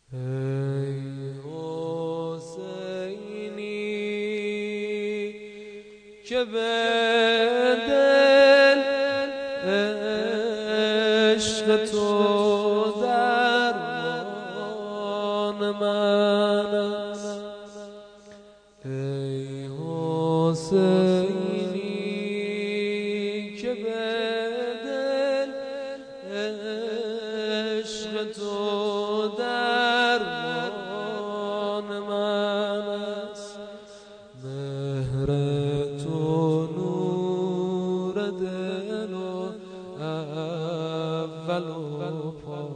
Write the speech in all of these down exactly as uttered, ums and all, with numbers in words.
ای حسینی که به دل عشق تو درمان من است. ای حسینی که به دل عشق تو درمان من است. مهر تو نور دل و اول و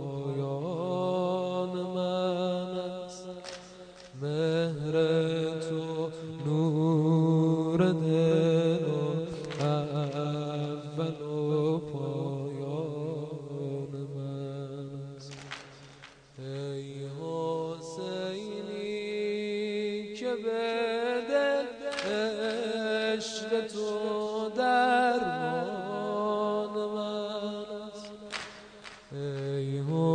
پایان من است. مهر تو نور دل و اول و پایان من است. ای حسینی که به دل عشق تو درمان من است. ای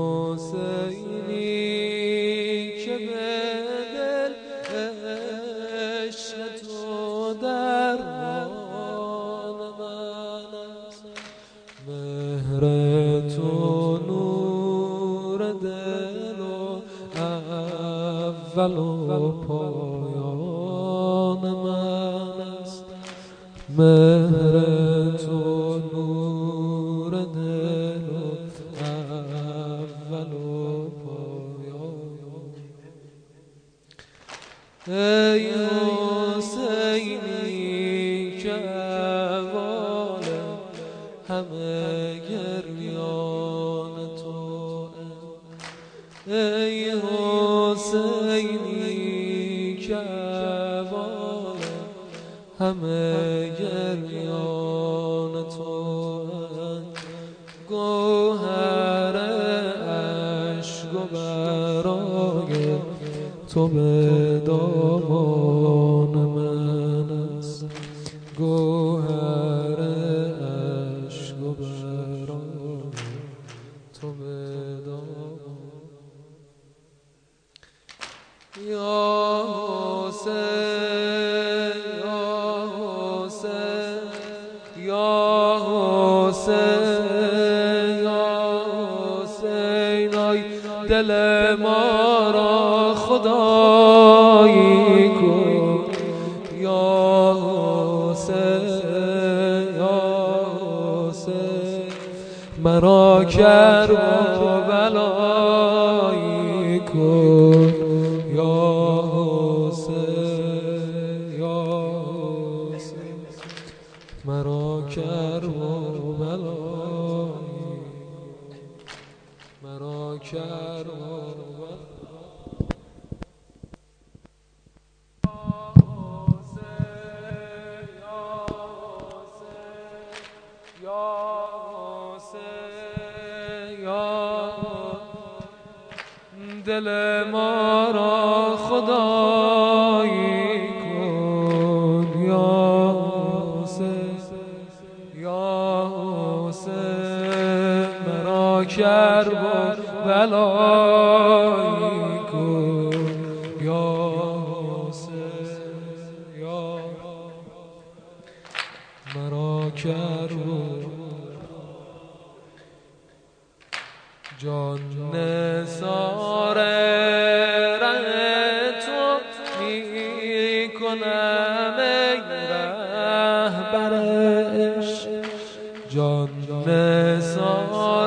حسینی که به دل عشق تو درمان من است. مهر تو نور دل و اول و پایان من است. مهر تو نور دل و اول و پایان. ای حسینی که اول همه گریان تو. ای حسینی که اول همه گریان تو. گوهر اشک و برای تو به دامان من است. گوهر اشک و برای تو به دامان. یا حسین یا حسین یا حسین یا حسین ای دل ما را خدایی کن. یا حسین یا حسین مرا کرب و بلایی کن. یا حسین یا حسین مرا کرب و بلایی مرا کرب و دل ما را خدایی کن. یا حسین یا حسین مرا کرب و بلایی کن. یا حسین یا مرا کرب و جان نثار ره تو می کنم ای رهبر عشق. جان نثار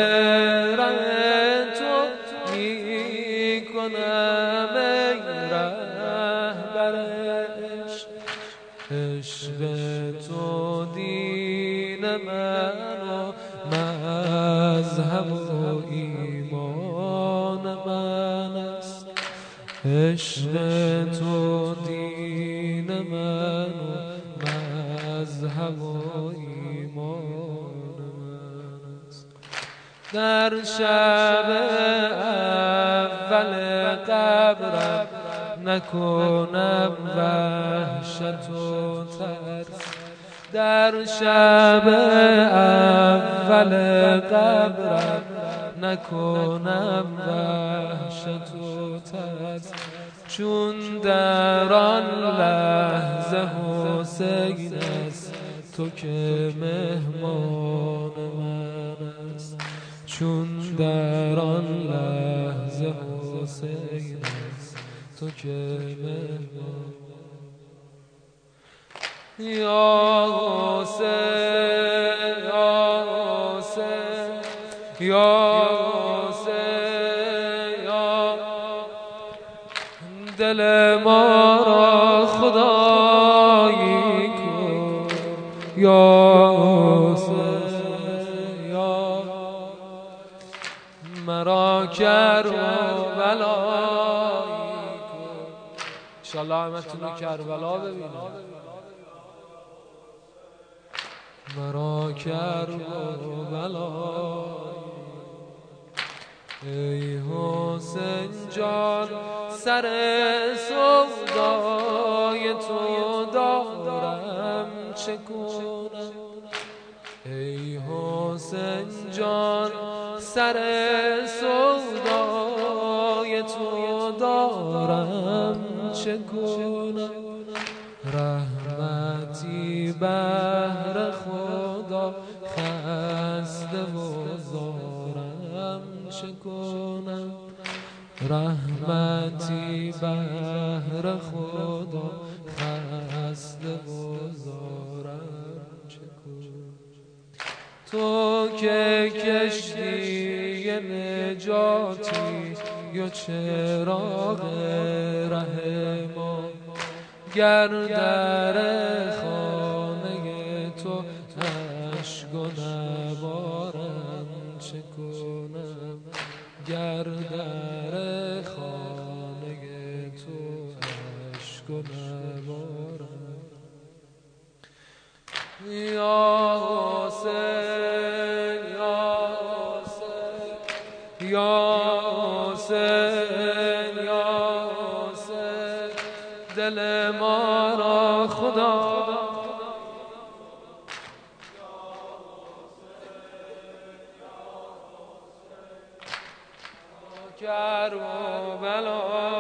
ره تو می کنم ای رهبر عشق. عشق تو دین من و مذهب و ایمان من است. عشق تو دین من و مذهب و ایمان من است. در شب اول قبرم نکنم وحشت و ترس. در شب اول قبرم نکنم وحشت وحشت و ترس، چون در آن لحظه حسین است تو که مهمان من است. چون در آن لحظه حسین است تو که مهمان. یا حسین یا حسین یا حسین یا دل ما را خدایی کن. یا حسین یا مرا کربلایی کن. انشالله همتون رو کربلا ببینم. مرا کربلایی. ای حسین جان سر سودای تو دارم چه کنم. ای حسین جان سر سودای تو دارم چه کنم. رحمتی بهر خدا خسته و زارم چه کنم. رحمتی بهر خدا خسته و زارم چه کنم. تو که کشتی نجاتی یا چراغ ره ما، گر در خانه تو اشک و نبارم چه کنم. گر در خانه تو اشک و نبارم. یا حسین یا حسین یا حسین یا حسین دل ما را خدا کربلا.